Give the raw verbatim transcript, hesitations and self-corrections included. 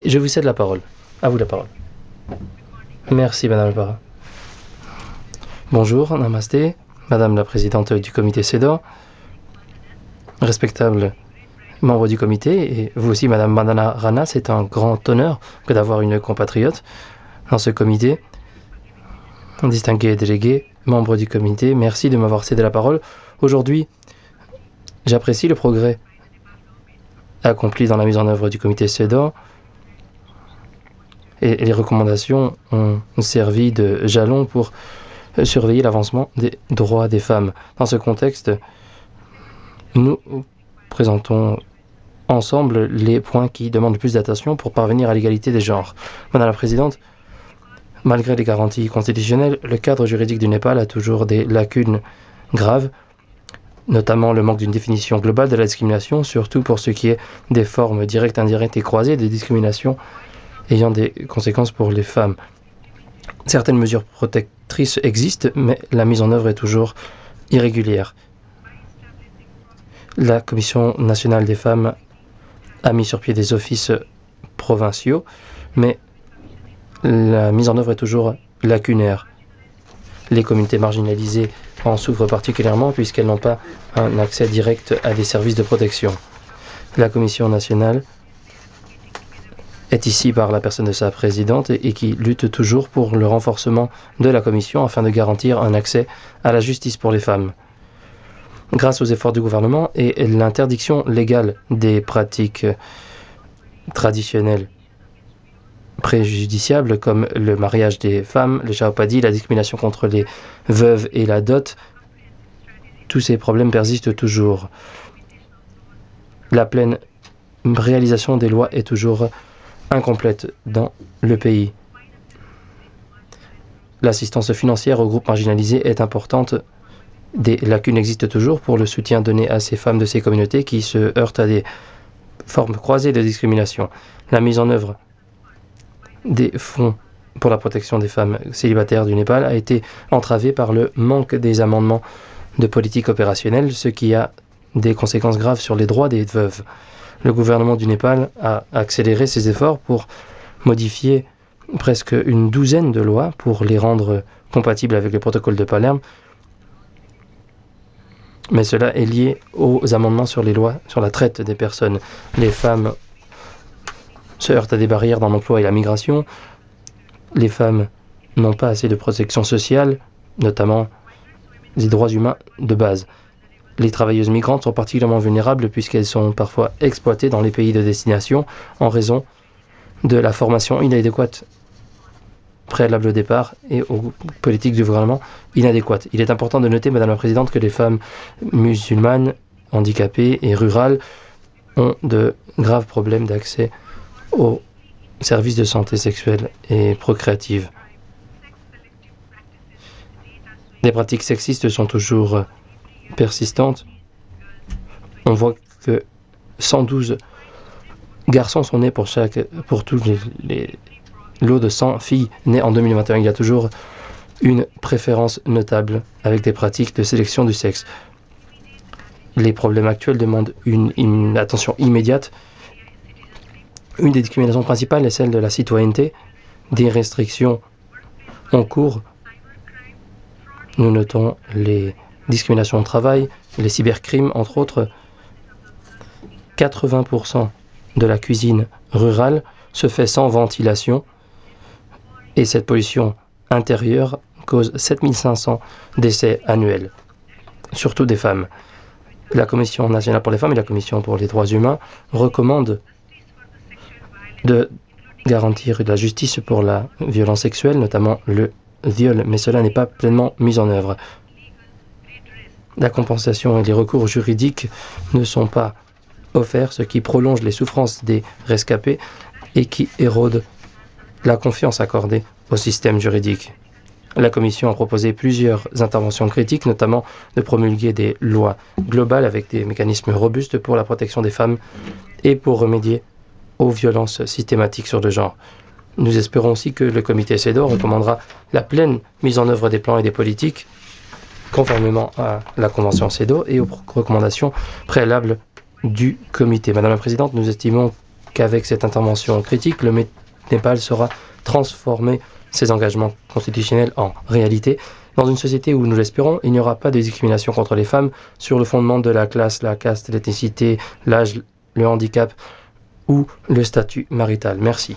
Je vous cède la parole. À vous la parole. Merci, Madame la parole. Bonjour, namasté, Madame la présidente du comité CEDAW, respectable membre du comité, et vous aussi, Madame Mandana Rana, c'est un grand honneur que d'avoir une compatriote dans ce comité. Distingué délégué, membre du comité, merci de m'avoir cédé la parole. Aujourd'hui, j'apprécie le progrès accompli dans la mise en œuvre du comité CEDAW et les recommandations ont servi de jalon pour surveiller l'avancement des droits des femmes. Dans ce contexte, nous présentons ensemble les points qui demandent le plus d'attention pour parvenir à l'égalité des genres. Madame la Présidente, malgré les garanties constitutionnelles, le cadre juridique du Népal a toujours des lacunes graves, notamment le manque d'une définition globale de la discrimination, surtout pour ce qui est des formes directes, indirectes et croisées de discrimination ayant des conséquences pour les femmes. Certaines mesures protectrices existent, mais la mise en œuvre est toujours irrégulière. La Commission nationale des femmes a mis sur pied des offices provinciaux, mais la mise en œuvre est toujours lacunaire. Les communautés marginalisées en souffrent particulièrement puisqu'elles n'ont pas un accès direct à des services de protection. La Commission nationale est ici par la personne de sa présidente et qui lutte toujours pour le renforcement de la Commission afin de garantir un accès à la justice pour les femmes. Grâce aux efforts du gouvernement et l'interdiction légale des pratiques traditionnelles préjudiciables comme le mariage des femmes, le chaopadi, la discrimination contre les veuves et la dot, tous ces problèmes persistent toujours. La pleine réalisation des lois est toujours incomplète dans le pays. L'assistance financière aux groupes marginalisés est importante. Des lacunes existent toujours pour le soutien donné à ces femmes de ces communautés qui se heurtent à des formes croisées de discrimination. La mise en œuvre des fonds pour la protection des femmes célibataires du Népal a été entravée par le manque des amendements de politique opérationnelle, ce qui a des conséquences graves sur les droits des veuves. Le gouvernement du Népal a accéléré ses efforts pour modifier presque une douzaine de lois pour les rendre compatibles avec le protocole de Palerme, mais cela est lié aux amendements sur les lois sur la traite des personnes. Les femmes se heurtent à des barrières dans l'emploi et la migration. Les femmes n'ont pas assez de protection sociale, notamment des droits humains de base. Les travailleuses migrantes sont particulièrement vulnérables puisqu'elles sont parfois exploitées dans les pays de destination en raison de la formation inadéquate préalable au départ et aux politiques du gouvernement inadéquates. Il est important de noter, Madame la Présidente, que les femmes musulmanes, handicapées et rurales ont de graves problèmes d'accès aux services de santé sexuelle et procréative. Les pratiques sexistes sont toujours persistantes. On voit que cent douze garçons sont nés pour, chaque, pour tous les, les lots de cent filles nées en deux mille vingt et un. Il y a toujours une préférence notable avec des pratiques de sélection du sexe. Les problèmes actuels demandent une, une attention immédiate. Une des discriminations principales est celle de la citoyenneté. Des restrictions en cours. Nous notons les discriminations au travail, les cybercrimes, entre autres. quatre-vingts pour cent de la cuisine rurale se fait sans ventilation et cette pollution intérieure cause sept mille cinq cents décès annuels, surtout des femmes. La Commission nationale pour les femmes et la Commission pour les droits humains recommandent de garantir de la justice pour la violence sexuelle, notamment le viol, mais cela n'est pas pleinement mis en œuvre. La compensation et les recours juridiques ne sont pas offerts, ce qui prolonge les souffrances des rescapés et qui érode la confiance accordée au système juridique. La Commission a proposé plusieurs interventions critiques, notamment de promulguer des lois globales avec des mécanismes robustes pour la protection des femmes et pour remédier aux violences systématiques sur le genre. Nous espérons aussi que le comité CEDAW recommandera la pleine mise en œuvre des plans et des politiques conformément à la convention CEDAW et aux recommandations préalables du comité. Madame la Présidente, nous estimons qu'avec cette intervention critique, le Népal saura transformer ses engagements constitutionnels en réalité. Dans une société où, nous l'espérons, il n'y aura pas de discrimination contre les femmes sur le fondement de la classe, la caste, l'ethnicité, l'âge, le handicap ou le statut marital. Merci.